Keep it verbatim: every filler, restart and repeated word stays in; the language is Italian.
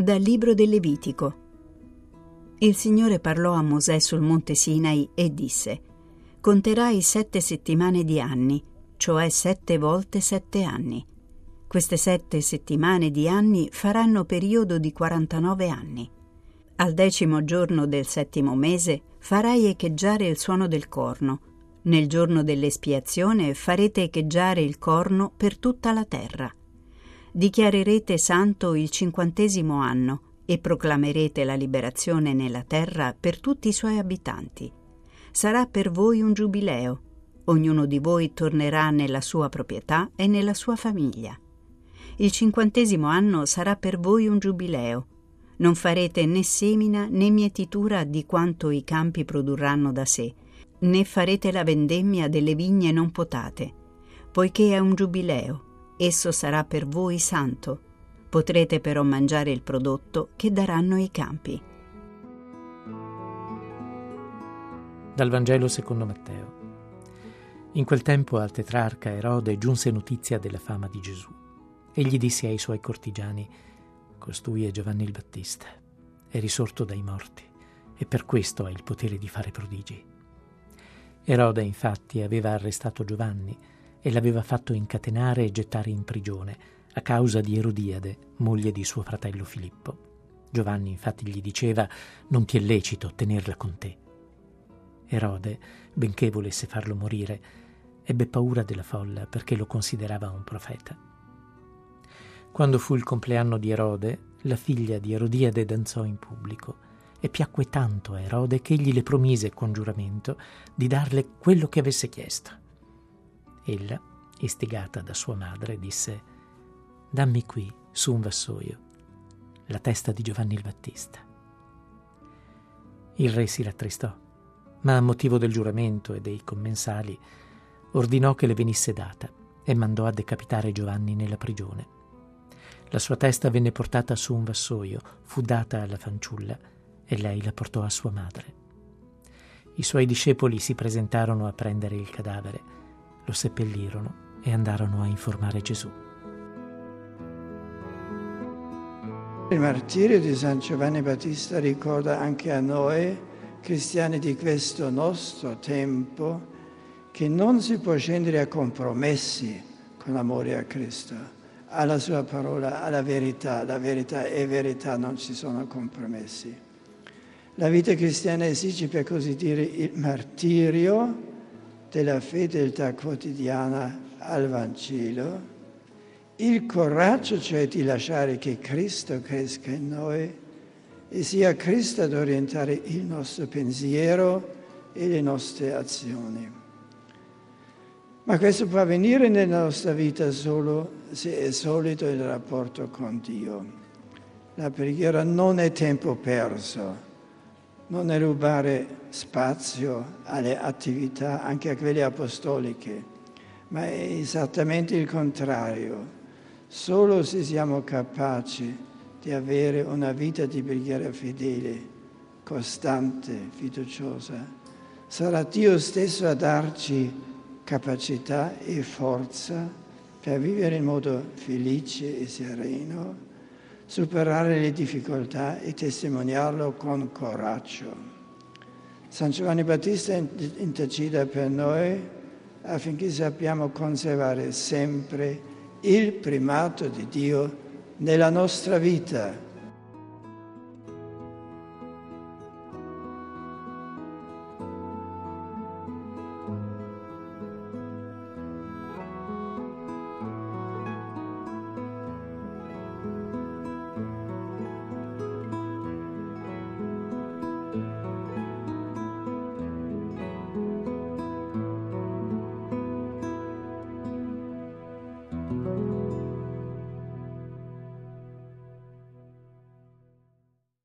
Dal libro del Levitico. Il Signore parlò a Mosè sul monte Sinai e disse: «Conterai sette settimane di anni, cioè sette volte sette anni. Queste sette settimane di anni faranno periodo di quarantanove anni. Al decimo giorno del settimo mese farai echeggiare il suono del corno. Nel giorno dell'espiazione farete echeggiare il corno per tutta la terra. Dichiarerete santo il cinquantesimo anno e proclamerete la liberazione nella terra per tutti i suoi abitanti. Sarà per voi un giubileo. Ognuno di voi tornerà nella sua proprietà e nella sua famiglia. Il cinquantesimo anno sarà per voi un giubileo. Non farete né semina né mietitura di quanto i campi produrranno da sé, né farete la vendemmia delle vigne non potate, poiché è un giubileo. Esso sarà per voi santo. Potrete però mangiare il prodotto che daranno i campi». Dal Vangelo secondo Matteo. In quel tempo al tetrarca Erode giunse notizia della fama di Gesù. Egli disse ai suoi cortigiani: «Costui è Giovanni il Battista, è risorto dai morti e per questo ha il potere di fare prodigi». Erode infatti aveva arrestato Giovanni e l'aveva fatto incatenare e gettare in prigione a causa di Erodiade, moglie di suo fratello Filippo. Giovanni infatti gli diceva: «Non ti è lecito tenerla con te». Erode, benché volesse farlo morire, ebbe paura della folla perché lo considerava un profeta. Quando fu il compleanno di Erode, la figlia di Erodiade danzò in pubblico e piacque tanto a Erode che egli le promise con giuramento di darle quello che avesse chiesto. Ella, istigata da sua madre, disse: «Dammi qui, su un vassoio, la testa di Giovanni il Battista». Il re si rattristò, ma a motivo del giuramento e dei commensali ordinò che le venisse data e mandò a decapitare Giovanni nella prigione. La sua testa venne portata su un vassoio, fu data alla fanciulla e lei la portò a sua madre. I suoi discepoli si presentarono a prendere il cadavere, lo seppellirono e andarono a informare Gesù. Il martirio di San Giovanni Battista ricorda anche a noi, cristiani di questo nostro tempo, che non si può scendere a compromessi con l'amore a Cristo, alla sua parola, alla verità. La verità è verità, non ci sono compromessi. La vita cristiana esige, per così dire, il martirio della fedeltà quotidiana al Vangelo, il coraggio cioè di lasciare che Cristo cresca in noi e sia Cristo ad orientare il nostro pensiero e le nostre azioni. Ma questo può avvenire nella nostra vita solo se è solido il rapporto con Dio. La preghiera non è tempo perso, non è rubare spazio alle attività, anche a quelle apostoliche, ma è esattamente il contrario. Solo se siamo capaci di avere una vita di preghiera fedele, costante, fiduciosa, sarà Dio stesso a darci capacità e forza per vivere in modo felice e sereno, superare le difficoltà e testimoniarlo con coraggio. San Giovanni Battista intercede per noi affinché sappiamo conservare sempre il primato di Dio nella nostra vita,